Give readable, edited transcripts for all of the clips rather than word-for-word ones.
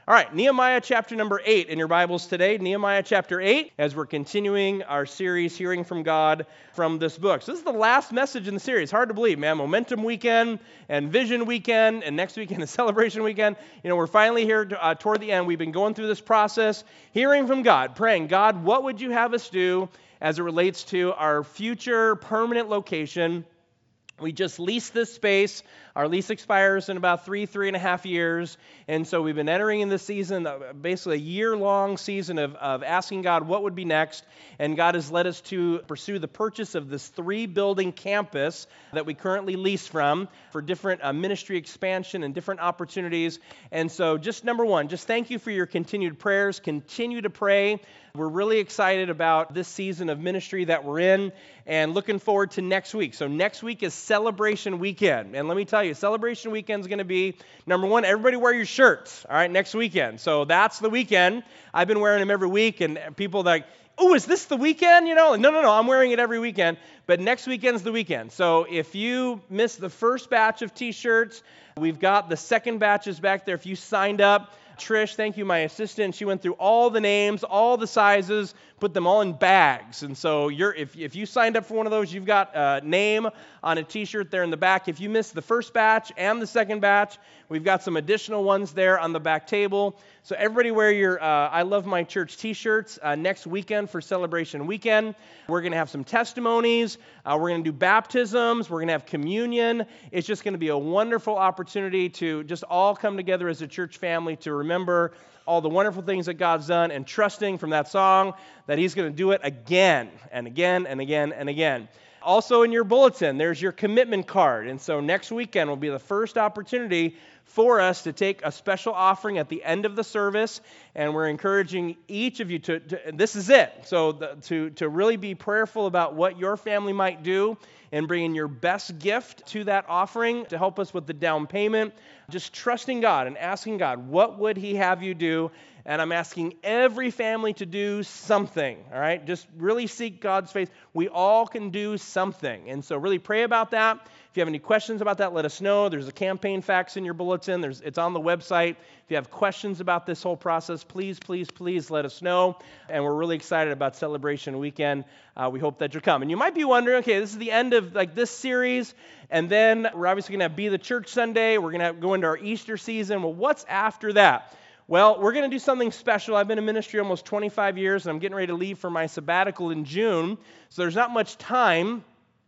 All right, Nehemiah chapter number 8 in your Bibles today. Nehemiah chapter 8, as we're continuing our series, Hearing from God from this book. So this is the last message in the series. Hard to believe, man. Momentum weekend and Vision weekend and next weekend is Celebration weekend. We're finally here toward the end. We've been going through this process, hearing from God, praying, God, what would you have us do as it relates to our future permanent location? We just leased this space. Our lease expires in about 3.5 years. And so we've been entering in this season, basically a year-long season of asking God what would be next. And God has led us to pursue the purchase of this 3-building campus that we currently lease from for different ministry expansion and different opportunities. And so just number one, just thank you for your continued prayers. Continue to pray. We're really excited about this season of ministry that we're in and looking forward to next week. So next week is Celebration Weekend. And let me tell you, Celebration Weekend is going to be, number one, everybody wear your shirts, all right, next weekend. So that's the weekend. I've been wearing them every week, and people are like, oh, is this the weekend? No, I'm wearing it every weekend. But next weekend's the weekend. So if you missed the first batch of T-shirts, we've got the second batches back there. If you signed up, Trish, thank you, my assistant. She went through all the names, all the sizes, put them all in bags. And so if you signed up for one of those, you've got a name on a T-shirt there in the back. If you missed the first batch and the second batch, we've got some additional ones there on the back table. So everybody wear your I Love My Church T-shirts next weekend for Celebration Weekend. We're going to have some testimonies. We're going to do baptisms. We're going to have communion. It's just going to be a wonderful opportunity to just all come together as a church family to remember all the wonderful things that God's done and trusting from that song that He's going to do it again and again and again and again. Also in your bulletin, there's your commitment card. And so next weekend will be the first opportunity for us to take a special offering at the end of the service. And we're encouraging each of you to this is it. So to really be prayerful about what your family might do and bringing your best gift to that offering to help us with the down payment. Just trusting God and asking God, what would He have you do? And I'm asking every family to do something, all right? Just really seek God's face. We all can do something. And so really pray about that. If you have any questions about that, let us know. There's a campaign fax in your bulletin. It's on the website. If you have questions about this whole process, please let us know. And we're really excited about Celebration Weekend. We hope that you'll come. And you might be wondering, okay, this is the end of this series, and then we're obviously going to have Be the Church Sunday. We're going to go into our Easter season. Well, what's after that? Well, we're going to do something special. I've been in ministry almost 25 years, and I'm getting ready to leave for my sabbatical in June, so there's not much time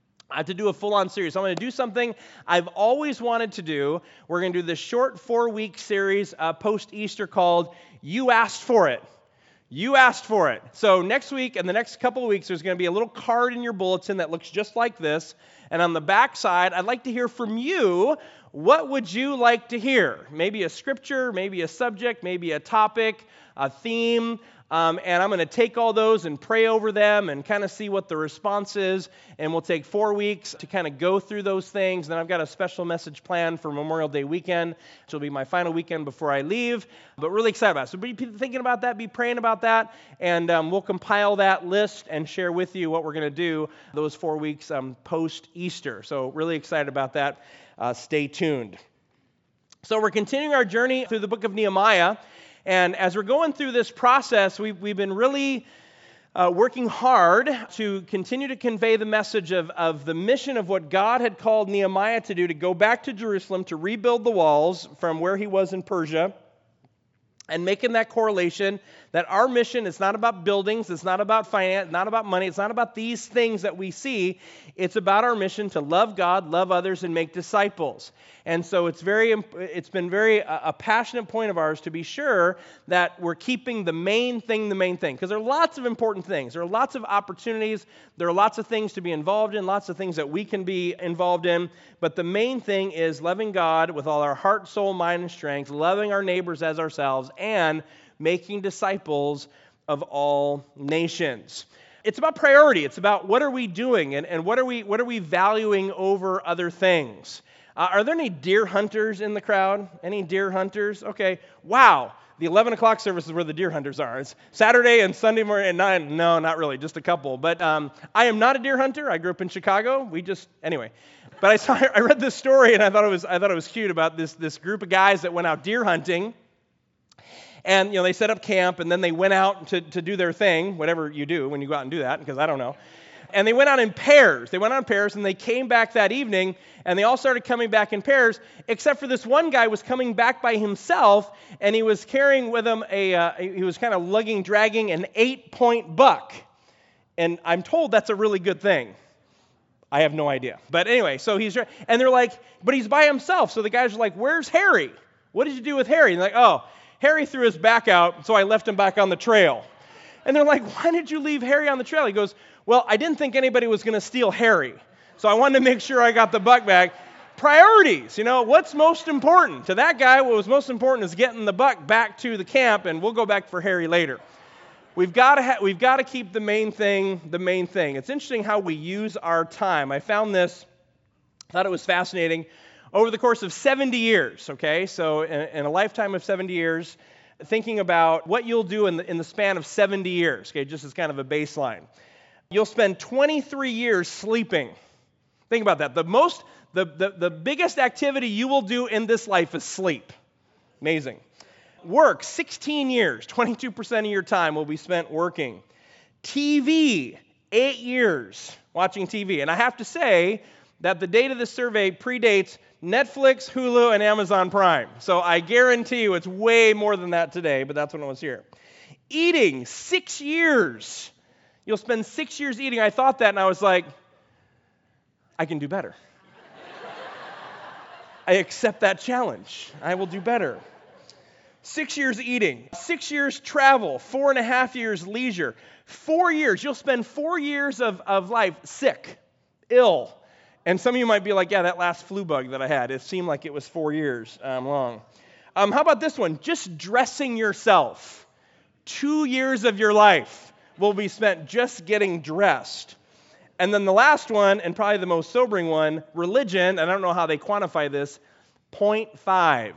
to do a full-on series. So I'm going to do something I've always wanted to do. We're going to do this short 4-week series post-Easter called You Asked For It. You asked for it. So next week and the next couple of weeks, there's going to be a little card in your bulletin that looks just like this. And on the back side, I'd like to hear from you. What would you like to hear? Maybe a scripture, maybe a subject, maybe a topic, a theme. And I'm going to take all those and pray over them and kind of see what the response is. And we'll take 4 weeks to kind of go through those things. Then I've got a special message planned for Memorial Day weekend, which will be my final weekend before I leave. But really excited about it. So be thinking about that, be praying about that. And we'll compile that list and share with you what we're going to do those 4 weeks post-Easter. So really excited about that. Stay tuned. So we're continuing our journey through the book of Nehemiah. And as we're going through this process, we've been really working hard to continue to convey the message of the mission of what God had called Nehemiah to do, to go back to Jerusalem, to rebuild the walls from where he was in Persia, and making that correlation that our mission is not about buildings, it's not about finance, not about money, it's not about these things that we see. It's about our mission to love God, love others, and make disciples. And so it's been very a passionate point of ours to be sure that we're keeping the main thing, because there are lots of important things. There are lots of opportunities. There are lots of things to be involved in, lots of things that we can be involved in. But the main thing is loving God with all our heart, soul, mind, and strength, loving our neighbors as ourselves, and making disciples of all nations. It's about priority. It's about what are we doing and what are we valuing over other things. Are there any deer hunters in the crowd? Any deer hunters? Okay. Wow. The 11 o'clock service is where the deer hunters are. It's Saturday and Sunday morning at 9. No, not really, just a couple. But I am not a deer hunter. I grew up in Chicago. Anyway. But I read this story and I thought it was cute about this group of guys that went out deer hunting. And, they set up camp, and then they went out to do their thing, whatever you do when you go out and do that, because I don't know. And they went out in pairs. And they came back that evening, and they all started coming back in pairs, except for this one guy was coming back by himself, and he was carrying with him he was kind of dragging an 8-point buck. And I'm told that's a really good thing. I have no idea. But anyway, and they're like, but he's by himself. So the guys are like, where's Harry? What did you do with Harry? And they're like, oh, Harry threw his back out, so I left him back on the trail. And they're like, why did you leave Harry on the trail? He goes, well, I didn't think anybody was going to steal Harry. So I wanted to make sure I got the buck back. Priorities, what's most important? To that guy, what was most important is getting the buck back to the camp, and we'll go back for Harry later. We've got to keep the main thing the main thing. It's interesting how we use our time. I found this, thought it was fascinating. Over the course of 70 years, okay, so in a lifetime of 70 years, thinking about what you'll do in the span of 70 years, okay, just as kind of a baseline. You'll spend 23 years sleeping. Think about that. The biggest activity you will do in this life is sleep. Amazing. Work, 16 years, 22% of your time will be spent working. TV, 8 years watching TV. And I have to say that the date of this survey predates Netflix, Hulu, and Amazon Prime. So I guarantee you it's way more than that today, but that's when I was here. Eating, 6 years. You'll spend 6 years eating. I thought that, and I was like, I can do better. I accept that challenge. I will do better. 6 years eating, 6 years travel, 4.5 years leisure, 4 years. You'll spend 4 years of life sick, ill. And some of you might be like, yeah, that last flu bug that I had, it seemed like it was 4 years long. How about this one? Just dressing yourself. 2 years of your life will be spent just getting dressed. And then the last one, and probably the most sobering one, religion, and I don't know how they quantify this, 0.5.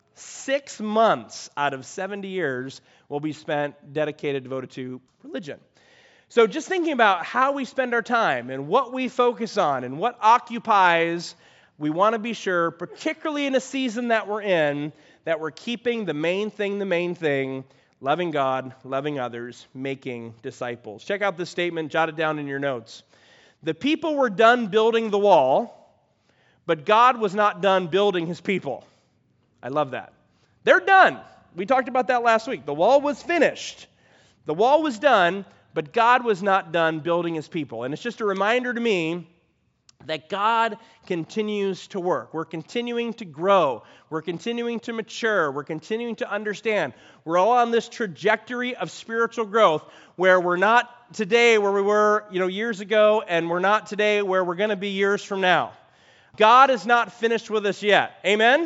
6 months out of 70 years will be spent devoted to religion. So just thinking about how we spend our time and what we focus on and what occupies, we want to be sure, particularly in a season that we're in, that we're keeping the main thing, loving God, loving others, making disciples. Check out this statement, jot it down in your notes. The people were done building the wall, but God was not done building his people. I love that. They're done. We talked about that last week. The wall was finished. The wall was done, but God was not done building his people. And it's just a reminder to me that God continues to work. We're continuing to grow. We're continuing to mature. We're continuing to understand. We're all on this trajectory of spiritual growth where we're not today where we were, years ago, and we're not today where we're going to be years from now. God is not finished with us yet. Amen?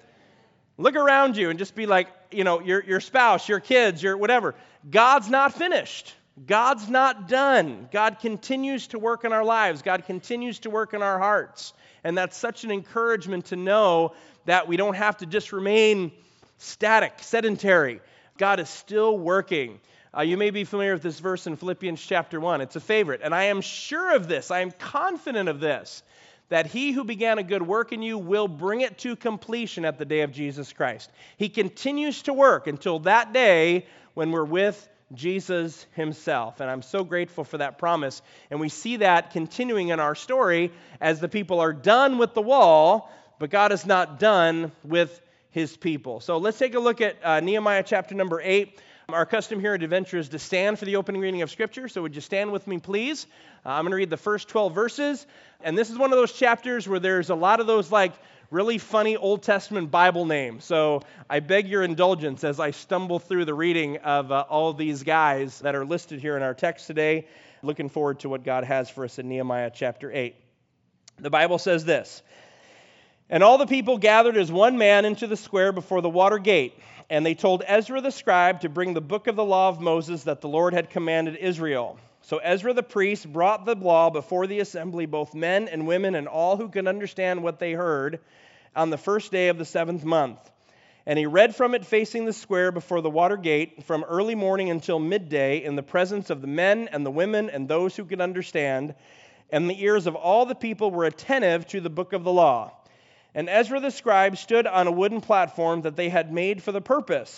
Look around you and just be like, your spouse, your kids, your whatever. God's not finished. God's not done. God continues to work in our lives. God continues to work in our hearts. And that's such an encouragement to know that we don't have to just remain static, sedentary. God is still working. You may be familiar with this verse in Philippians chapter 1. It's a favorite. And I am sure of this. I am confident of this, that he who began a good work in you will bring it to completion at the day of Jesus Christ. He continues to work until that day when we're with Jesus himself. And I'm so grateful for that promise. And we see that continuing in our story as the people are done with the wall, but God is not done with his people. So let's take a look at Nehemiah chapter number 8. Our custom here at Adventure is to stand for the opening reading of Scripture. So would you stand with me, please? I'm going to read the first 12 verses. And this is one of those chapters where there's a lot of those really funny Old Testament Bible names. So I beg your indulgence as I stumble through the reading of all of these guys that are listed here in our text today. Looking forward to what God has for us in Nehemiah chapter 8. The Bible says this: "And all the people gathered as one man into the square before the water gate. And they told Ezra the scribe to bring the book of the law of Moses that the Lord had commanded Israel. So Ezra the priest brought the law before the assembly, both men and women and all who could understand what they heard, on the first day of the 7th month. And he read from it facing the square before the water gate from early morning until midday in the presence of the men and the women and those who could understand. And the ears of all the people were attentive to the book of the law. And Ezra the scribe stood on a wooden platform that they had made for the purpose.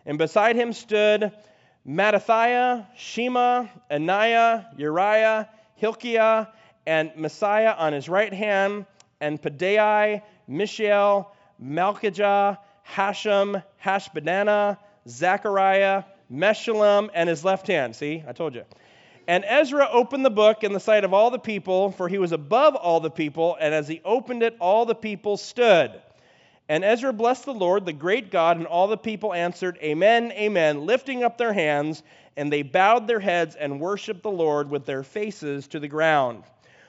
And beside him stood Mattathiah, Shema, Ananiah, Uriah, Hilkiah, and Messiah on his right hand, and Pedaiah, Mishael, Malchijah, Hashem, Hashbaddanah, Zechariah, Meshullam, and his left hand. See, I told you. And Ezra opened the book in the sight of all the people, for he was above all the people, and as he opened it, all the people stood. And Ezra blessed the Lord, the great God, and all the people answered, Amen, Amen, lifting up their hands, and they bowed their heads and worshiped the Lord with their faces to the ground.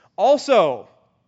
Also,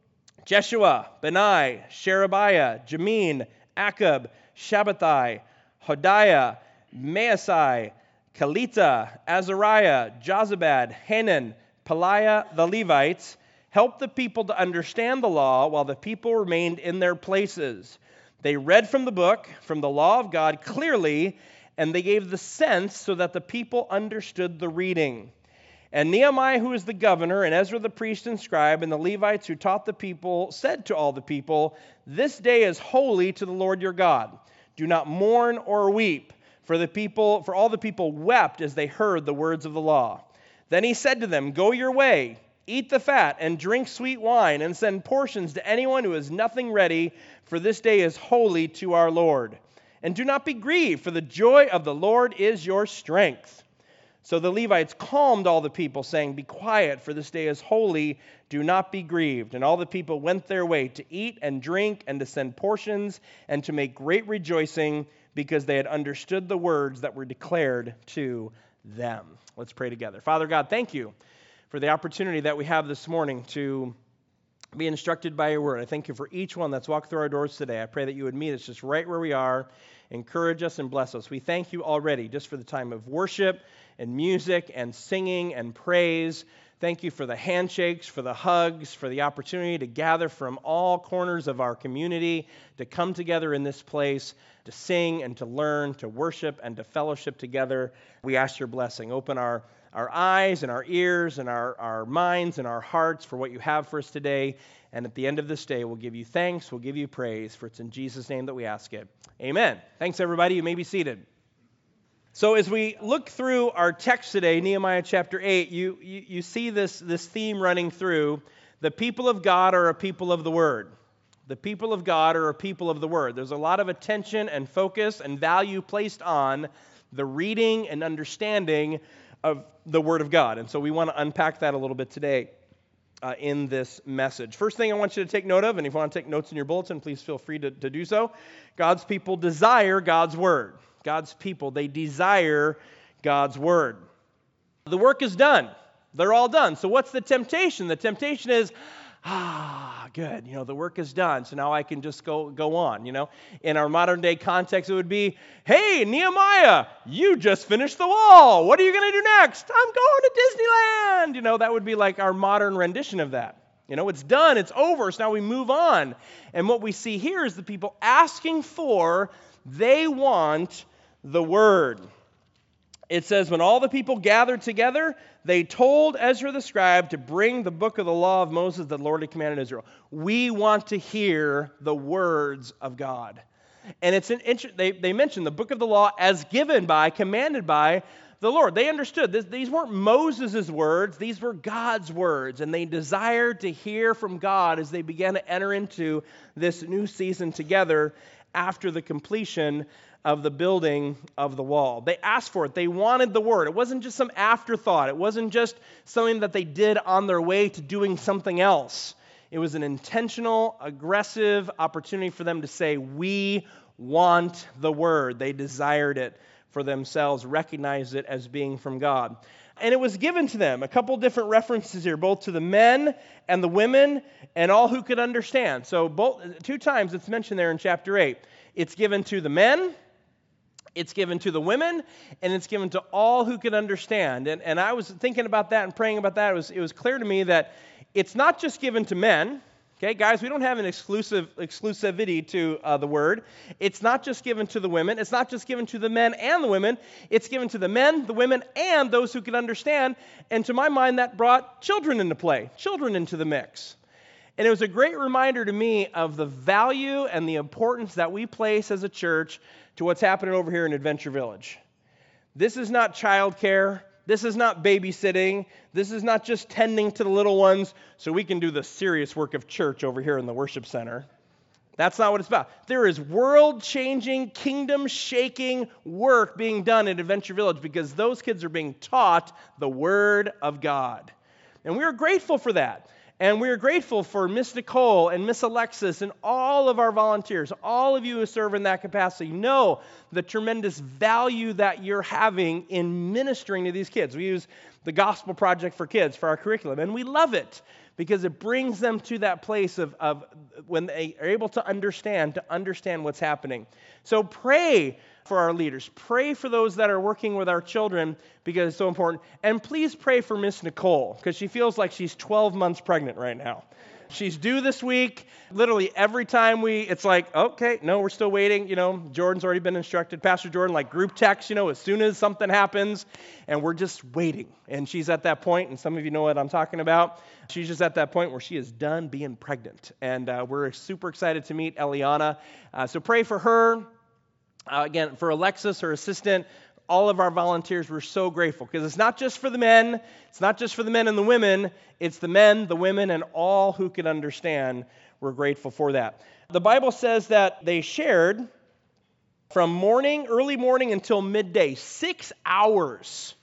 Jeshua, Benai, Sherebiah, Jamin, Akab, Shabbatai, Hodiah, Maasai, Kelita, Azariah, Jozabad, Hanan, Peliah, the Levites, helped the people to understand the law while the people remained in their places. They read from the book, from the law of God clearly, and they gave the sense so that the people understood the reading. And Nehemiah, who is the governor, and Ezra the priest and scribe, and the Levites who taught the people, said to all the people, This day is holy to the Lord your God. Do not mourn or weep. For all the people wept as they heard the words of the law. Then he said to them, Go your way, eat the fat, and drink sweet wine, and send portions to anyone who has nothing ready, for this day is holy to our Lord. And do not be grieved, for the joy of the Lord is your strength. So the Levites calmed all the people, saying, Be quiet, for this day is holy, do not be grieved. And all the people went their way to eat and drink, and to send portions, and to make great rejoicing, because they had understood the words that were declared to them. Let's pray together. Father God, thank you for the opportunity that we have this morning to be instructed by your word. I thank you for each one that's walked through our doors today. I pray that you would meet us just right where we are, encourage us and bless us. We thank you already just for the time of worship and music and singing and praise. Thank you for the handshakes, for the hugs, for the opportunity to gather from all corners of our community, to come together in this place, to sing and to learn, to worship and to fellowship together. We ask your blessing. Open our eyes and our ears and our minds and our hearts for what you have for us today. And at the end of this day, we'll give you thanks, we'll give you praise, for it's in Jesus' name that we ask it. Amen. Thanks, everybody. You may be seated. So as we look through our text today, Nehemiah chapter 8, you see this theme running through. The people of God are a people of the Word. The people of God are a people of the Word. There's a lot of attention and focus and value placed on the reading and understanding of the Word of God. And so we want to unpack that a little bit today in this message. First thing I want you to take note of, and if you want to take notes in your bulletin, please feel free to do so. God's people desire God's Word. God's people, they desire God's Word. The work is done. They're all done. So what's the temptation? The temptation is, good, the work is done, so now I can just go on, In our modern day context, it would be, hey, Nehemiah, you just finished the wall. What are you going to do next? I'm going to Disneyland. That would be like our modern rendition of that. It's done, it's over, so now we move on. And what we see here is the people asking for, they want the Word. It says, when all the people gathered together, they told Ezra the scribe to bring the book of the law of Moses that the Lord had commanded Israel. We want to hear the words of God. And they mentioned the book of the law as given by, commanded by the Lord. They understood this. These weren't Moses' words. These were God's words. And they desired to hear from God as they began to enter into this new season together after the completion of the building of the wall. They asked for it. They wanted the Word. It wasn't just some afterthought. It wasn't just something that they did on their way to doing something else. It was an intentional, aggressive opportunity for them to say, we want the Word. They desired it for themselves, recognized it as being from God. And it was given to them. A couple different references here, both to the men and the women and all who could understand. So two times it's mentioned there in chapter 8. It's given to the men, it's given to the women, and it's given to all who could understand. And I was thinking about that and praying about that. It was clear to me that it's not just given to men. Okay, guys, we don't have an exclusivity to the Word. It's not just given to the women. It's not just given to the men and the women. It's given to the men, the women, and those who can understand. And to my mind, that brought children into play, children into the mix. And it was a great reminder to me of the value and the importance that we place as a church to what's happening over here in Adventure Village. This is not childcare. This is not babysitting. This is not just tending to the little ones so we can do the serious work of church over here in the worship center. That's not what it's about. There is world-changing, kingdom-shaking work being done at Adventure Village because those kids are being taught the Word of God. And we are grateful for that. And we are grateful for Miss Nicole and Miss Alexis and all of our volunteers, all of you who serve in that capacity. Know the tremendous value that you're having in ministering to these kids. We use the Gospel Project for Kids for our curriculum, and we love it because it brings them to that place of when they are able to understand what's happening. So pray for our leaders. Pray for those that are working with our children because it's so important. And please pray for Miss Nicole because she feels like she's 12 months pregnant right now. She's due this week. Literally every time it's like, okay, no, we're still waiting. Jordan's already been instructed. Pastor Jordan, like group text, as soon as something happens, and we're just waiting. And she's at that point, and some of you know what I'm talking about. She's just at that point where she is done being pregnant. And we're super excited to meet Eliana. So pray for her. Again, for Alexis, her assistant, all of our volunteers, we're so grateful because it's not just for the men. It's not just for the men and the women. It's the men, the women, and all who can understand. We're grateful for that. The Bible says that they shared from early morning until midday, 6 hours.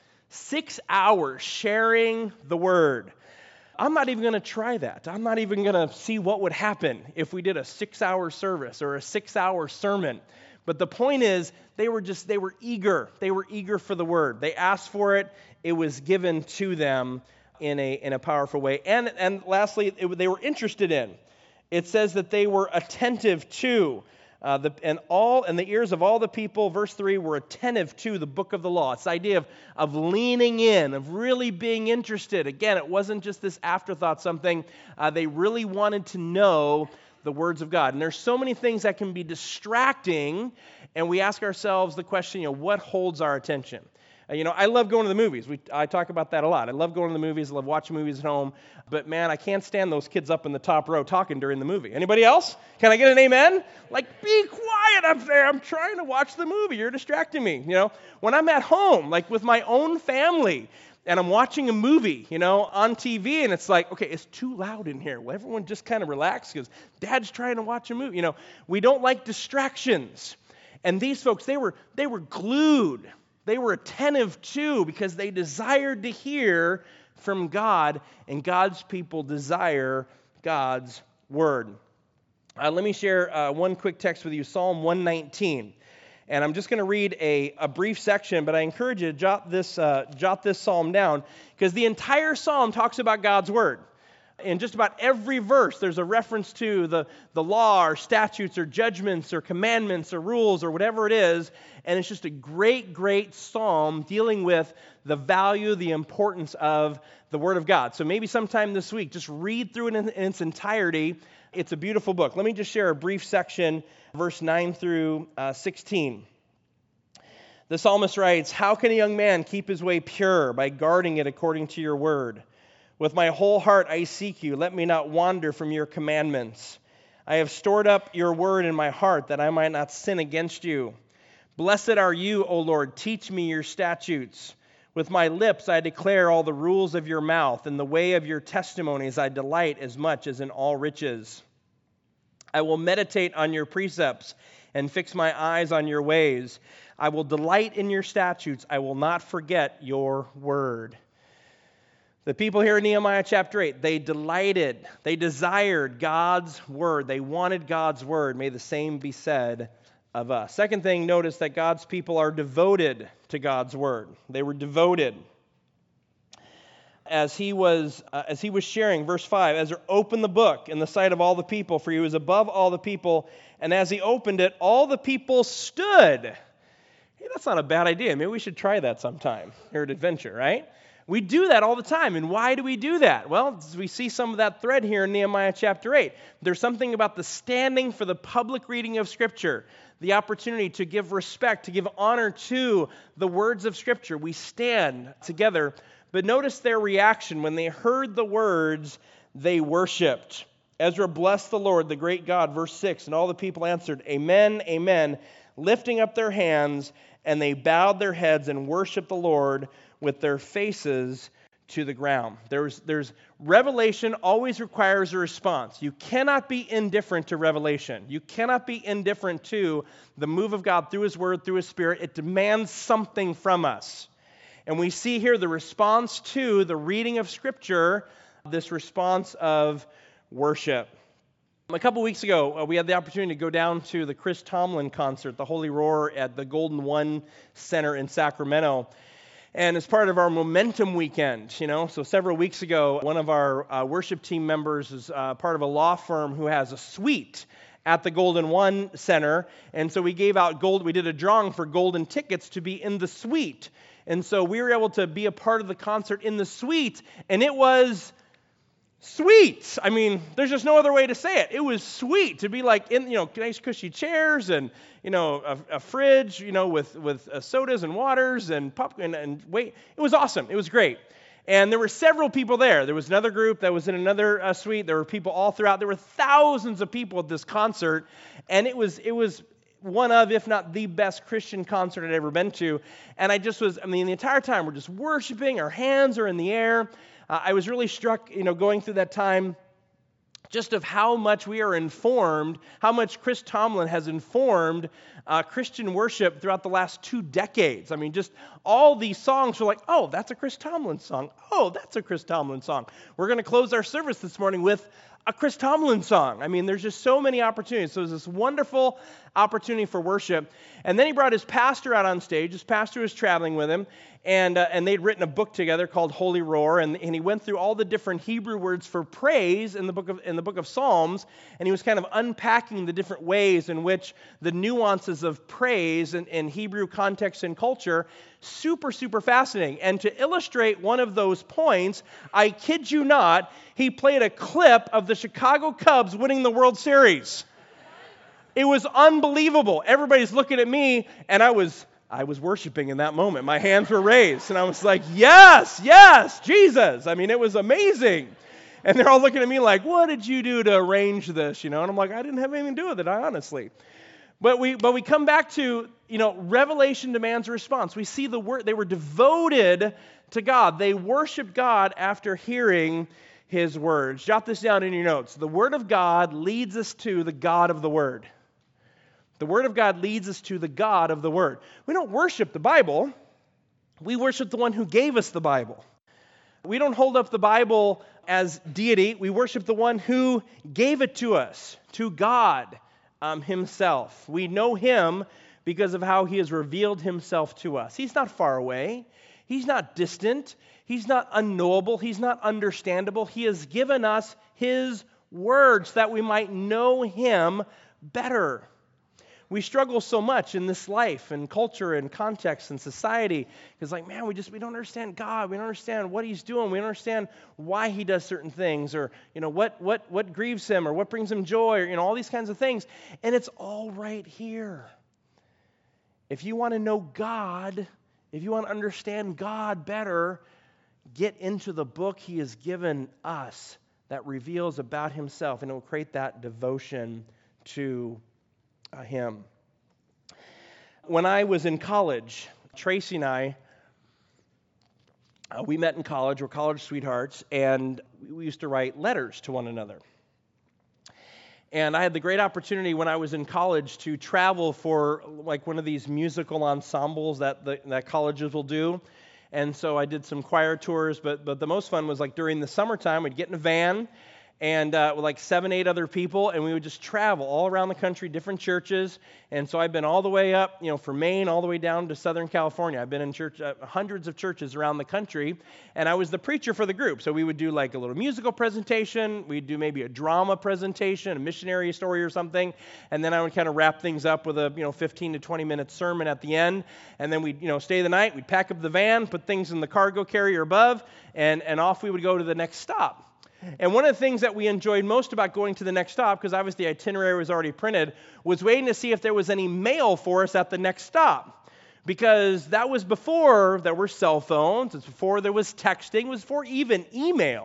6 hours sharing the Word. I'm not even going to try that. I'm not even going to see what would happen if we did a 6-hour service or a 6-hour sermon. But the point is, they were eager. They were eager for the Word. They asked for it. It was given to them in a powerful way. And lastly, they were interested in. It says that they were attentive to. And the ears of all the people, verse 3, were attentive to the book of the law. It's the idea of leaning in, of really being interested. Again, it wasn't just this afterthought, something they really wanted to know the words of God. And there's so many things that can be distracting, and we ask ourselves the question, what holds our attention? I love going to the movies. I talk about that a lot. I love going to the movies. I love watching movies at home. But man, I can't stand those kids up in the top row talking during the movie. Anybody else? Can I get an amen? Like, be quiet up there. I'm trying to watch the movie. You're distracting me. When I'm at home, like with my own family, and I'm watching a movie, on TV, and it's like, okay, it's too loud in here. Well, everyone just kind of relax because Dad's trying to watch a movie. We don't like distractions. And these folks, they were glued. They were attentive too because they desired to hear from God, and God's people desire God's Word. Let me share one quick text with you, Psalm 119. And I'm just going to read a brief section, but I encourage you to jot this psalm down because the entire psalm talks about God's Word. In just about every verse, there's a reference to the law or statutes or judgments or commandments or rules or whatever it is. And it's just a great, great psalm dealing with the value, the importance of the Word of God. So maybe sometime this week, just read through it in its entirety. It's a beautiful book. Let me just share a brief section, verse 9 through 16. The psalmist writes, "How can a young man keep his way pure? By guarding it according to your word. With my whole heart I seek you. Let me not wander from your commandments. I have stored up your word in my heart that I might not sin against you. Blessed are you, O Lord. Teach me your statutes. With my lips I declare all the rules of your mouth. In the way of your testimonies I delight as much as in all riches. I will meditate on your precepts and fix my eyes on your ways. I will delight in your statutes. I will not forget your word." The people here in Nehemiah chapter 8, they desired God's word. They wanted God's word. May the same be said of us. Second thing, notice that God's people are devoted to God's word. They were devoted. As he was sharing, verse 5, Ezra opened the book in the sight of all the people, for he was above all the people, and as he opened it, all the people stood. Hey, that's not a bad idea. Maybe we should try that sometime here at Adventure, right? We do that all the time. And why do we do that? Well, we see some of that thread here in Nehemiah chapter 8. There's something about the standing for the public reading of Scripture, the opportunity to give respect, to give honor to the words of Scripture. We stand together. But notice their reaction when they heard the words, they worshiped. Ezra blessed the Lord, the great God, verse 6, and all the people answered, Amen, amen, lifting up their hands, and they bowed their heads and worshiped the Lord with their faces to the ground. There's revelation always requires a response. You cannot be indifferent to revelation. You cannot be indifferent to the move of God through His Word, through His Spirit. It demands something from us. And we see here the response to the reading of Scripture, this response of worship. A couple weeks ago, we had the opportunity to go down to the Chris Tomlin concert, the Holy Roar at the Golden One Center in Sacramento. And as part of our Momentum Weekend, so several weeks ago, one of our worship team members is part of a law firm who has a suite at the Golden One Center. And so we did a drawing for golden tickets to be in the suite. And so we were able to be a part of the concert in the suite, and it was sweet. I mean, there's just no other way to say it. It was sweet to be like in, nice cushy chairs and, a fridge, with sodas and waters and popcorn and wait. It was awesome. It was great. And there were several people there. There was another group that was in another suite. There were people all throughout. There were thousands of people at this concert, and it was one of, if not the best Christian concert I'd ever been to. And the entire time we're just worshiping. Our hands are in the air. I was really struck, going through that time, just of how much we are informed, how much Chris Tomlin has informed Christian worship throughout the last 2 decades. I mean, just all these songs were like, oh, that's a Chris Tomlin song. Oh, that's a Chris Tomlin song. We're going to close our service this morning with a Chris Tomlin song. I mean, there's just so many opportunities. So it was this wonderful opportunity for worship. And then he brought his pastor out on stage. His pastor was traveling with him. And they'd written a book together called Holy Roar, and he went through all the different Hebrew words for praise in the book of Psalms, and he was kind of unpacking the different ways in which the nuances of praise in Hebrew context and culture, super, super fascinating. And to illustrate one of those points, I kid you not, he played a clip of the Chicago Cubs winning the World Series. It was unbelievable. Everybody's looking at me, and I was worshiping in that moment. My hands were raised, and I was like, yes, Jesus. I mean, it was amazing. And they're all looking at me like, what did you do to arrange this? And I'm like, I didn't have anything to do with it, honestly. But we come back to, revelation demands a response. We see the word, they were devoted to God. They worshiped God after hearing His words. Jot this down in your notes. The Word of God leads us to the God of the Word. The Word of God leads us to the God of the Word. We don't worship the Bible. We worship the one who gave us the Bible. We don't hold up the Bible as deity. We worship the one who gave it to us, to God Himself. We know Him because of how He has revealed Himself to us. He's not far away. He's not distant. He's not unknowable. He's not understandable. He has given us His words that we might know Him better. We struggle so much in this life and culture and context and society because, man, we don't understand God. We don't understand what He's doing. We don't understand why He does certain things, or what grieves Him, or what brings Him joy, or all these kinds of things. And it's all right here. If you want to know God, if you want to understand God better, get into the book He has given us that reveals about Himself, and it will create that devotion to Him. When I was in college, Tracy and I, we met in college. We're college sweethearts, and we used to write letters to one another. And I had the great opportunity when I was in college to travel for one of these musical ensembles that colleges will do. And so I did some choir tours, but the most fun was during the summertime, we'd get in a van and with 7, 8 other people, and we would just travel all around the country, different churches. And so I've been all the way up, from Maine all the way down to Southern California. I've been in church, hundreds of churches around the country, and I was the preacher for the group. So we would do a little musical presentation, we'd do maybe a drama presentation, a missionary story or something, and then I would kind of wrap things up with a 15 to 20 minute sermon at the end, and then we'd stay the night, we'd pack up the van, put things in the cargo carrier above, and off we would go to the next stop. And one of the things that we enjoyed most about going to the next stop, because obviously the itinerary was already printed, was waiting to see if there was any mail for us at the next stop. Because that was before there were cell phones, it's before there was texting, it was before even email.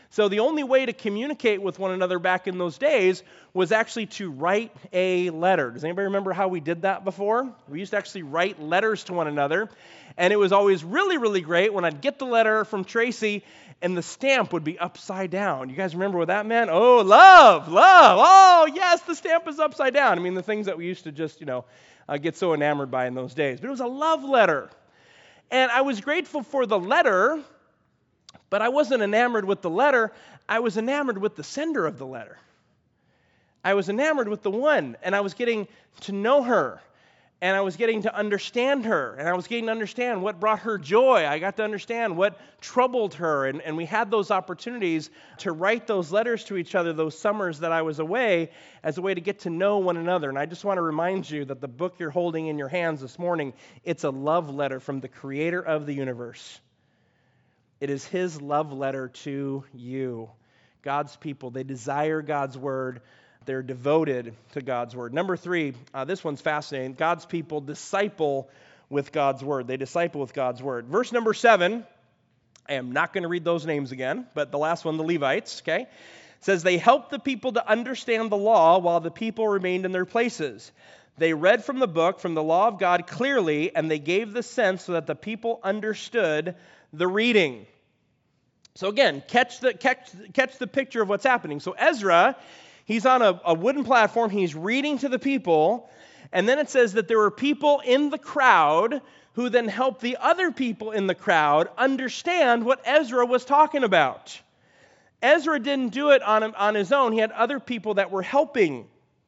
So the only way to communicate with one another back in those days was actually to write a letter. Does anybody remember how we did that before? We used to actually write letters to one another. And it was always really, really great when I'd get the letter from Tracy and the stamp would be upside down. You guys remember what that meant? Oh, love. Oh, yes, the stamp is upside down. I mean, the things that we used to just, get so enamored by in those days. But it was a love letter. And I was grateful for the letter, but I wasn't enamored with the letter. I was enamored with the sender of the letter. I was enamored with the one, and I was getting to know her, and I was getting to understand her, and I was getting to understand what brought her joy. I got to understand what troubled her, and we had those opportunities to write those letters to each other those summers that I was away as a way to get to know one another. And I just want to remind you that the book you're holding in your hands this morning, it's a love letter from the creator of the universe. It is his love letter to you. God's people, they desire God's word. They're devoted to God's word. Number 3, this one's fascinating. God's people disciple with God's word. They disciple with God's word. Verse number 7, I am not going to read those names again, but the last one, the Levites, okay, says, they helped the people to understand the law while the people remained in their places. They read from the book, from the law of God clearly, and they gave the sense so that the people understood the reading. So again, catch the picture of what's happening. So Ezra, he's on a wooden platform. He's reading to the people. And then it says that there were people in the crowd who then helped the other people in the crowd understand what Ezra was talking about. Ezra didn't do it on his own. He had other people that were helping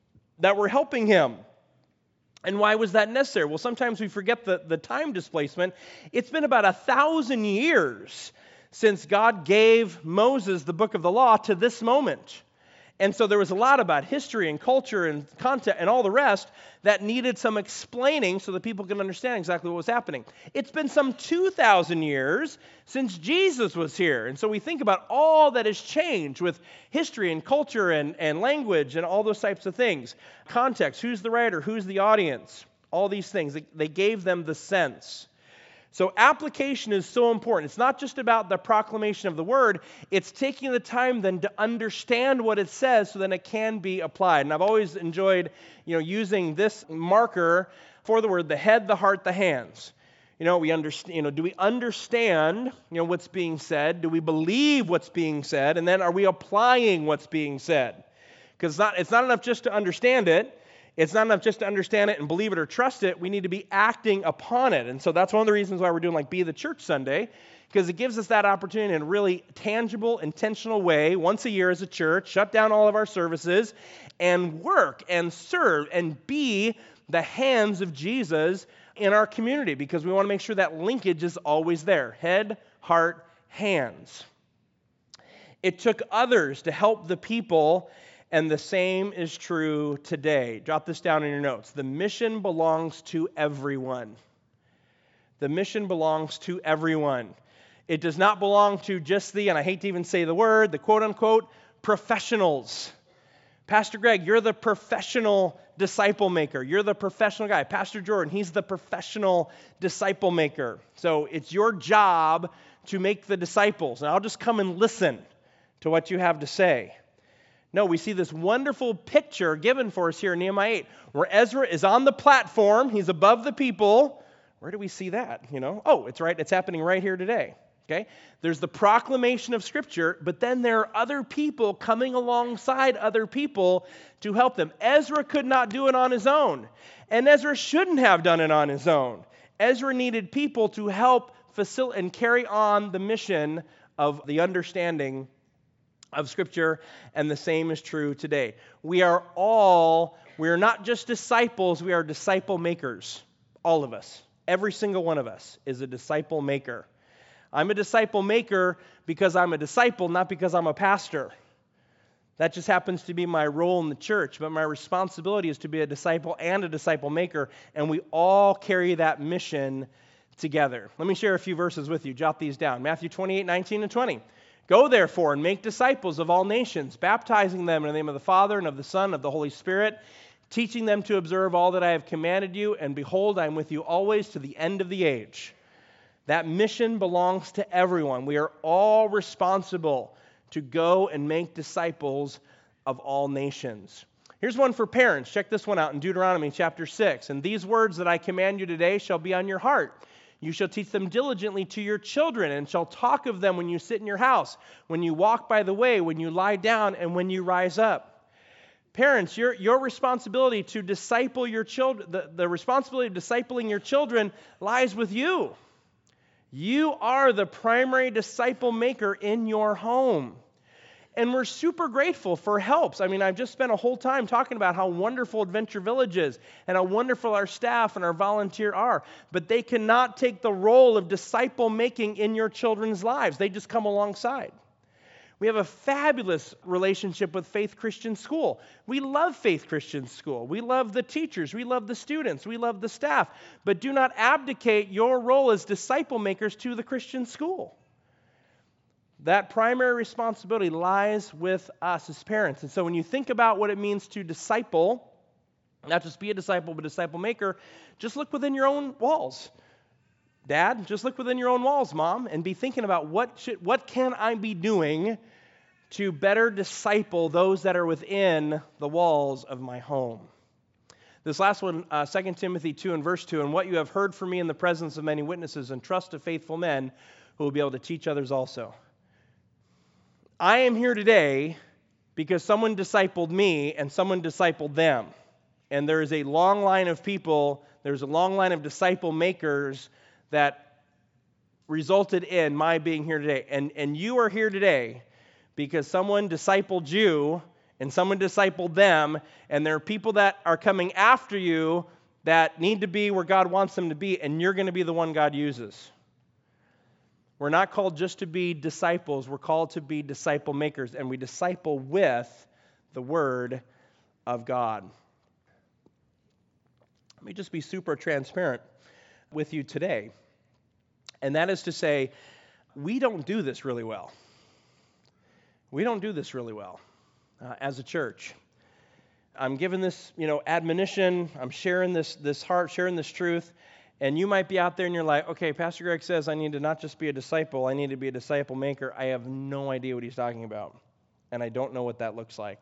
him. And why was that necessary? Well, sometimes we forget the time displacement. It's been about 1,000 years since God gave Moses the book of the law to this moment. And so there was a lot about history and culture and content and all the rest that needed some explaining so that people can understand exactly what was happening. It's been some 2,000 years since Jesus was here. And so we think about all that has changed with history and culture and language and all those types of things. Context, who's the writer, who's the audience, all these things. They gave them the sense. So application is so important. It's not just about the proclamation of the word. It's taking the time then to understand what it says so then it can be applied. And I've always enjoyed, using this marker for the word, the head, the heart, the hands. We understand, do we understand, what's being said? Do we believe what's being said? And then are we applying what's being said? Because it's not enough just to understand it. It's not enough just to understand it and believe it or trust it. We need to be acting upon it. And so that's one of the reasons why we're doing Be the Church Sunday, because it gives us that opportunity in a really tangible, intentional way, once a year as a church, shut down all of our services and work and serve and be the hands of Jesus in our community, because we want to make sure that linkage is always there. Head, heart, hands. It took others to help the people, and the same is true today. Jot this down in your notes. The mission belongs to everyone. The mission belongs to everyone. It does not belong to just and I hate to even say the word, the quote-unquote professionals. Pastor Greg, you're the professional disciple maker. You're the professional guy. Pastor Jordan, he's the professional disciple maker. So it's your job to make the disciples. And I'll just come and listen to what you have to say. No, we see this wonderful picture given for us here in Nehemiah 8, where Ezra is on the platform. He's above the people. Where do we see that? Oh, it's happening right here today. Okay? There's the proclamation of Scripture, but then there are other people coming alongside other people to help them. Ezra could not do it on his own, and Ezra shouldn't have done it on his own. Ezra needed people to help facilitate and carry on the mission of the understanding of Scripture, and the same is true today. We are not just disciples, we are disciple makers. All of us. Every single one of us is a disciple maker. I'm a disciple maker because I'm a disciple, not because I'm a pastor. That just happens to be my role in the church, but my responsibility is to be a disciple and a disciple maker, and we all carry that mission together. Let me share a few verses with you. Jot these down. Matthew 28, 19 and 20. Go therefore and make disciples of all nations, baptizing them in the name of the Father and of the Son and of the Holy Spirit, teaching them to observe all that I have commanded you, and behold, I am with you always to the end of the age. That mission belongs to everyone. We are all responsible to go and make disciples of all nations. Here's one for parents. Check this one out in Deuteronomy chapter 6. And these words that I command you today shall be on your heart. You shall teach them diligently to your children, and shall talk of them when you sit in your house, when you walk by the way, when you lie down, and when you rise up. Parents, your responsibility to disciple your children, the responsibility of discipling your children lies with you. You are the primary disciple maker in your home. And we're super grateful for helps. I mean, I've just spent a whole time talking about how wonderful Adventure Village is and how wonderful our staff and our volunteer are. But they cannot take the role of disciple making in your children's lives. They just come alongside. We have a fabulous relationship with Faith Christian School. We love Faith Christian School. We love the teachers. We love the students. We love the staff. But do not abdicate your role as disciple makers to the Christian school. That primary responsibility lies with us as parents. And so when you think about what it means to disciple, not just be a disciple, but disciple maker, just look within your own walls. Dad, just look within your own walls, Mom, and be thinking about what can I be doing to better disciple those that are within the walls of my home. This last one, 2 Timothy 2 and verse 2, and what you have heard from me in the presence of many witnesses, and trust of faithful men who will be able to teach others also. I am here today because someone discipled me and someone discipled them. And there is a long line of people, there's a long line of disciple makers that resulted in my being here today. And you are here today because someone discipled you and someone discipled them, and there are people that are coming after you that need to be where God wants them to be, and you're going to be the one God uses. We're not called just to be disciples. We're called to be disciple makers, and we disciple with the Word of God. Let me just be super transparent with you today, and that is to say, we don't do this really well. We don't do this really well as a church. I'm giving this, admonition. I'm sharing this heart, sharing this truth. And you might be out there and you're like, okay, Pastor Greg says I need to not just be a disciple, I need to be a disciple maker. I have no idea what he's talking about. And I don't know what that looks like.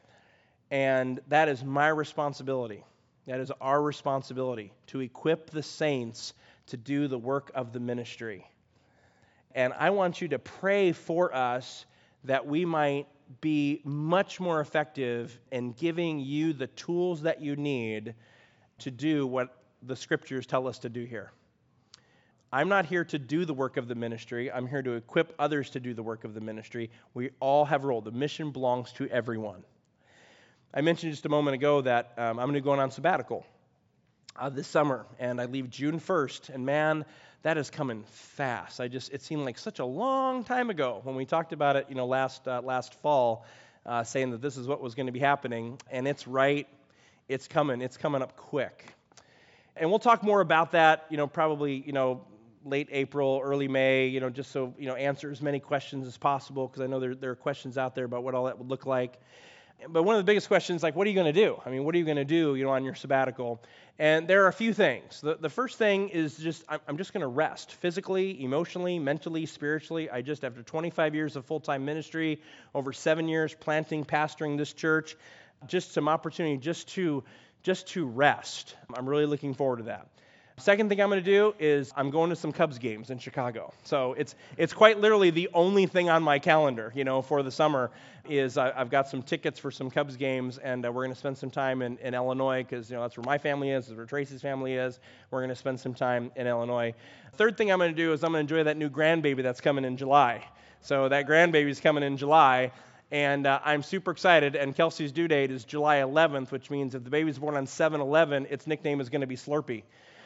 And that is my responsibility. That is our responsibility to equip the saints to do the work of the ministry. And I want you to pray for us that we might be much more effective in giving you the tools that you need to do what the scriptures tell us to do here. I'm not here to do the work of the ministry. I'm here to equip others to do the work of the ministry. We all have a role. The mission belongs to everyone. I mentioned just a moment ago that I'm going to go on sabbatical this summer, and I leave June 1st, and man, that is coming fast. It seemed like such a long time ago when we talked about it, last fall, saying that this is what was going to be happening, and it's coming up quick. And we'll talk more about that, probably, late April, early May, just so, answer as many questions as possible, because I know there are questions out there about what all that would look like. But one of the biggest questions, like, what are you going to do? I mean, what are you going to do, on your sabbatical? And there are a few things. The first thing is I'm just going to rest physically, emotionally, mentally, spiritually. After 25 years of full-time ministry, over 7 years planting, pastoring this church, just some opportunity just to rest. I'm really looking forward to that. Second thing I'm going to do is I'm going to some Cubs games in Chicago. So it's quite literally the only thing on my calendar, for the summer is I've got some tickets for some Cubs games, and we're going to spend some time in Illinois because, that's where my family is, that's where Tracy's family is. We're going to spend some time in Illinois. Third thing I'm going to do is I'm going to enjoy that new grandbaby that's coming in July. So that grandbaby's coming in July. And I'm super excited, and Kelsey's due date is July 11th, which means if the baby's born on 7/11, its nickname is going to be Slurpee.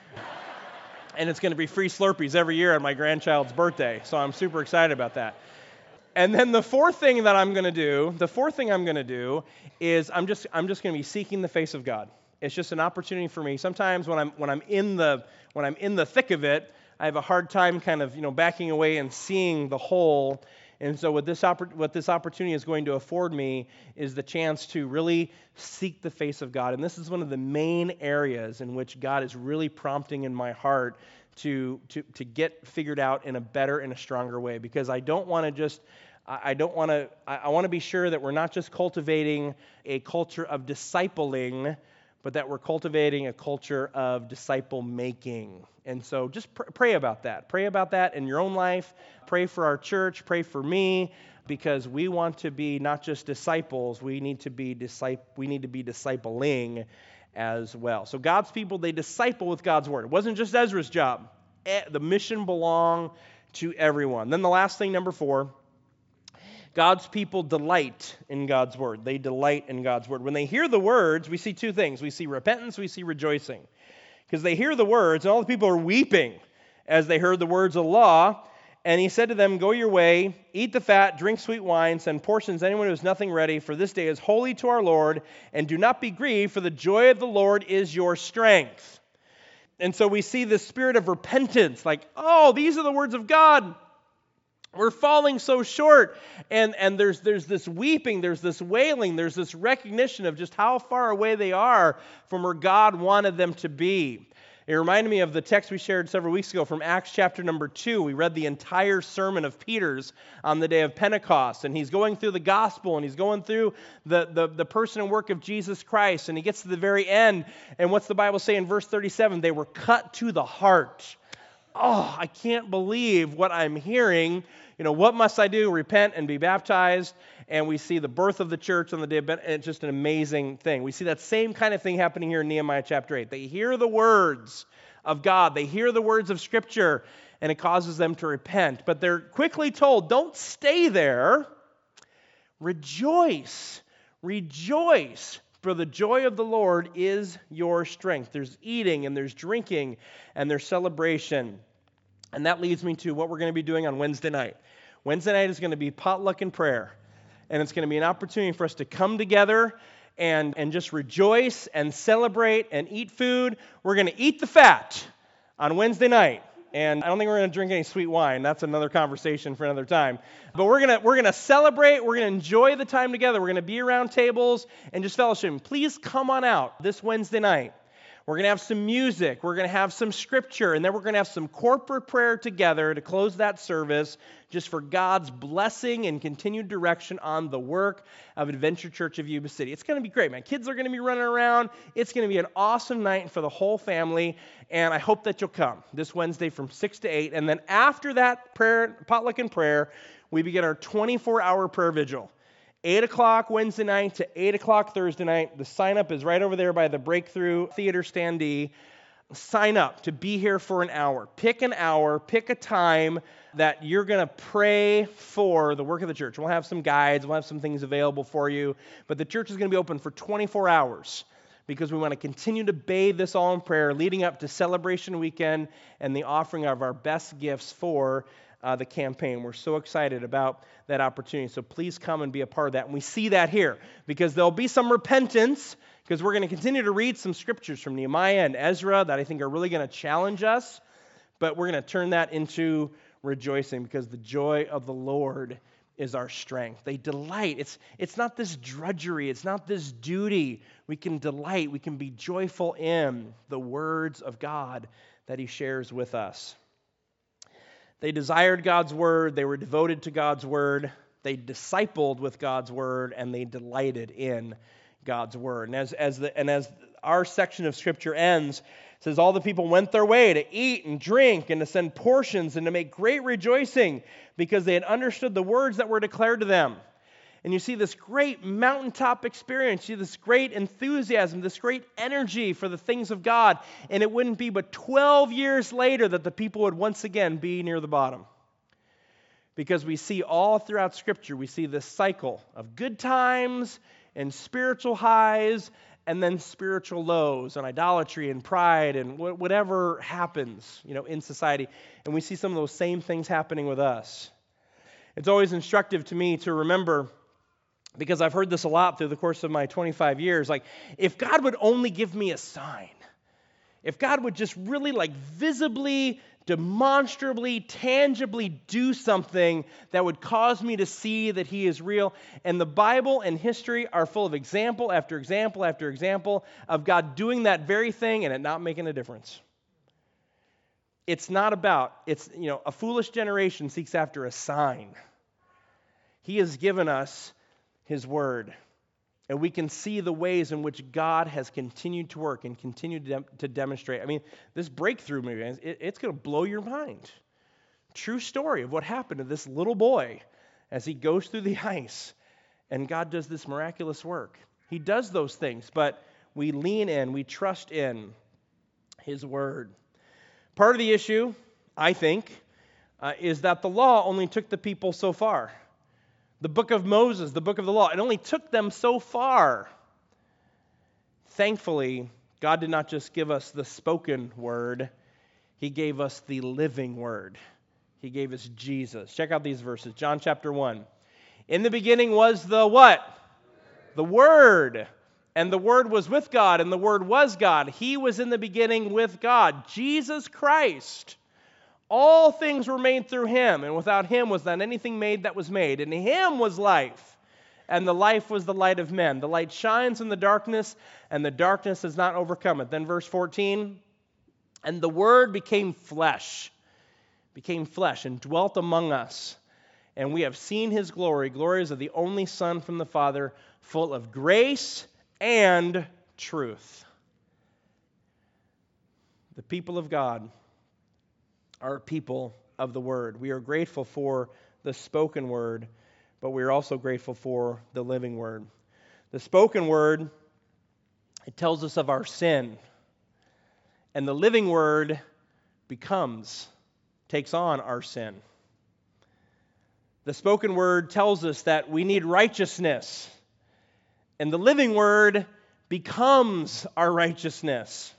And it's going to be free Slurpees every year on my grandchild's birthday, so I'm super excited about that. And then the fourth thing I'm going to do is I'm just going to be seeking the face of God. It's just an opportunity for me. Sometimes when I'm in the thick of it, I have a hard time kind of backing away and seeing the whole. And so what this opportunity is going to afford me is the chance to really seek the face of God. And this is one of the main areas in which God is really prompting in my heart to get figured out in a better and a stronger way. Because I don't want to just I don't want to, I want to be sure that we're not just cultivating a culture of discipling, but that we're cultivating a culture of disciple making. And so just pray about that. Pray about that in your own life. Pray for our church. Pray for me, because we want to be not just disciples, we need to be discipling as well. So God's people, they disciple with God's word. It wasn't just Ezra's job. The mission belonged to everyone. Then the last thing, number 4, God's people delight in God's word. They delight in God's word. When they hear the words, we see two things. We see repentance, we see rejoicing. Because they hear the words, and all the people are weeping as they heard the words of the law. And he said to them, "Go your way, eat the fat, drink sweet wine, send portions to anyone who has nothing ready, for this day is holy to our Lord, and do not be grieved, for the joy of the Lord is your strength." And so we see this spirit of repentance, like, oh, these are the words of God. We're falling so short. And there's this weeping, there's this wailing, there's this recognition of just how far away they are from where God wanted them to be. It reminded me of the text we shared several weeks ago from Acts chapter number 2. We read the entire sermon of Peter's on the day of Pentecost. And he's going through the gospel, and he's going through the person and work of Jesus Christ. And he gets to the very end. And what's the Bible say in verse 37? They were cut to the heart. Oh, I can't believe what I'm hearing. What must I do? Repent and be baptized. And we see the birth of the church on the day of Pentecost. It's just an amazing thing. We see that same kind of thing happening here in Nehemiah chapter 8. They hear the words of God. They hear the words of Scripture, and it causes them to repent. But they're quickly told, don't stay there. Rejoice. Rejoice. For the joy of the Lord is your strength. There's eating, and there's drinking, and there's celebration. And that leads me to what we're going to be doing on Wednesday night. Wednesday night is going to be potluck and prayer. And it's going to be an opportunity for us to come together and just rejoice and celebrate and eat food. We're going to eat the fat on Wednesday night. And I don't think we're going to drink any sweet wine. That's another conversation for another time. But we're going to celebrate. We're going to enjoy the time together. We're going to be around tables and just fellowship. Please come on out this Wednesday night. We're going to have some music. We're going to have some scripture. And then we're going to have some corporate prayer together to close that service just for God's blessing and continued direction on the work of Adventure Church of Yuba City. It's going to be great, man. Kids are going to be running around. It's going to be an awesome night for the whole family. And I hope that you'll come this Wednesday from 6 to 8. And then after that potluck and prayer, we begin our 24-hour prayer vigil. 8 o'clock Wednesday night to 8 o'clock Thursday night. The sign-up is right over there by the Breakthrough Theater standee. Sign up to be here for an hour. Pick an hour, pick a time that you're going to pray for the work of the church. We'll have some guides, we'll have some things available for you, but the church is going to be open for 24 hours because we want to continue to bathe this all in prayer leading up to Celebration Weekend and the offering of our best gifts for the campaign. We're so excited about that opportunity. So please come and be a part of that. And we see that here because there'll be some repentance because we're going to continue to read some scriptures from Nehemiah and Ezra that I think are really going to challenge us. But we're going to turn that into rejoicing because the joy of the Lord is our strength. They delight. It's not this drudgery. It's not this duty. We can delight. We can be joyful in the words of God that He shares with us. They desired God's word, they were devoted to God's word, they discipled with God's word, and they delighted in God's word. And as our section of Scripture ends, it says, all the people went their way to eat and drink and to send portions and to make great rejoicing because they had understood the words that were declared to them. And you see this great mountaintop experience, you see this great enthusiasm, this great energy for the things of God. And it wouldn't be but 12 years later that the people would once again be near the bottom. Because we see all throughout Scripture, we see this cycle of good times and spiritual highs and then spiritual lows and idolatry and pride and whatever happens, in society. And we see some of those same things happening with us. It's always instructive to me to remember, because I've heard this a lot through the course of my 25 years, like, if God would only give me a sign, if God would just really visibly, demonstrably, tangibly do something that would cause me to see that He is real. And the Bible and history are full of example after example after example of God doing that very thing and it not making a difference. It's not about, a foolish generation seeks after a sign. He has given us His Word. And we can see the ways in which God has continued to work and continued to demonstrate. I mean, this breakthrough movie, it's going to blow your mind. True story of what happened to this little boy as he goes through the ice. And God does this miraculous work. He does those things, but we lean in, we trust in His Word. Part of the issue, I think, is that the law only took the people so far. The book of Moses, the book of the law, it only took them so far. Thankfully, God did not just give us the spoken word, He gave us the living word. He gave us Jesus. Check out these verses. John chapter 1. In the beginning was the what? The Word. And the Word was with God, and the Word was God. He was in the beginning with God. Jesus Christ. All things were made through Him, and without Him was not anything made that was made. In Him was life, and the life was the light of men. The light shines in the darkness, and the darkness has not overcome it. Then verse 14, and the Word became flesh, and dwelt among us. And we have seen His glory. Glory is of the only Son from the Father, full of grace and truth. The people of God are people of the Word. We are grateful for the spoken Word, but we are also grateful for the living Word. The spoken Word, it tells us of our sin. And the living Word takes on our sin. The spoken Word tells us that we need righteousness. And the living Word becomes our righteousness.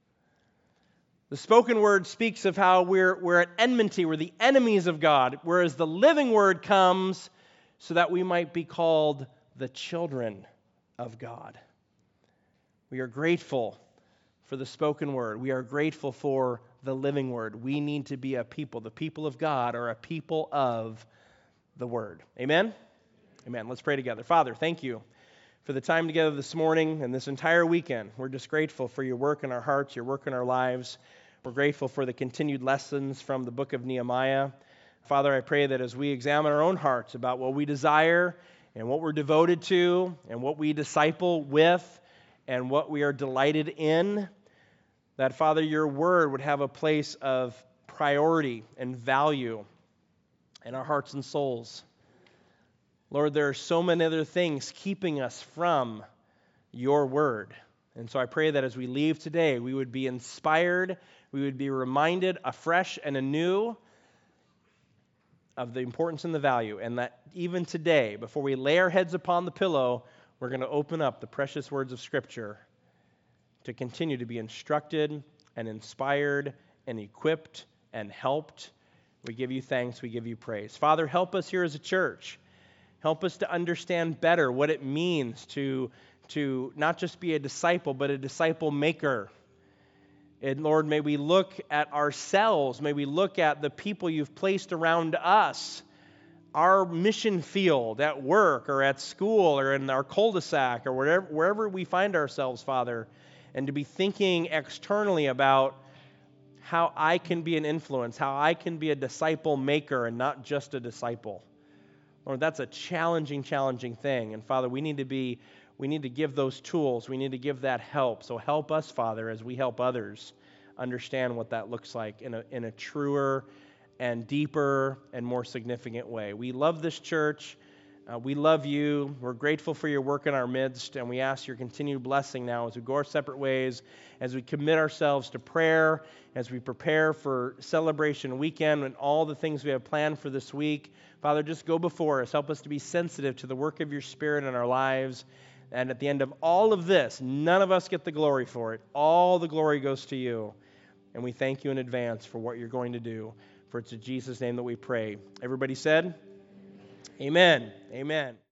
The spoken word speaks of how we're at enmity, we're the enemies of God, whereas the living word comes so that we might be called the children of God. We are grateful for the spoken word. We are grateful for the living word. We need to be a people. The people of God are a people of the word. Amen? Amen. Let's pray together. Father, thank you for the time together this morning and this entire weekend. We're just grateful for your work in our hearts, your work in our lives. We're grateful for the continued lessons from the book of Nehemiah. Father, I pray that as we examine our own hearts about what we desire and what we're devoted to and what we disciple with and what we are delighted in, that, Father, your word would have a place of priority and value in our hearts and souls. Lord, there are so many other things keeping us from your word. And so I pray that as we leave today, we would be inspired, we would be reminded afresh and anew of the importance and the value, and that even today, before we lay our heads upon the pillow, we're going to open up the precious words of Scripture to continue to be instructed and inspired and equipped and helped. We give you thanks, we give you praise. Father, help us here as a church. Help us to understand better what it means to not just be a disciple, but a disciple maker. And Lord, may we look at ourselves, may we look at the people you've placed around us, our mission field at work or at school or in our cul-de-sac or wherever we find ourselves, Father, and to be thinking externally about how I can be an influence, how I can be a disciple maker and not just a disciple. Lord, that's a challenging thing. And Father, we need to give those tools. We need to give that help. So help us, Father, as we help others understand what that looks like in a truer and deeper and more significant way. We love this church. We love you. We're grateful for your work in our midst, and we ask your continued blessing now as we go our separate ways, as we commit ourselves to prayer, as we prepare for Celebration Weekend and all the things we have planned for this week. Father, just go before us. Help us to be sensitive to the work of your Spirit in our lives. And at the end of all of this, none of us get the glory for it. All the glory goes to you. And we thank you in advance for what you're going to do. For it's in Jesus' name that we pray. Everybody said, Amen. Amen.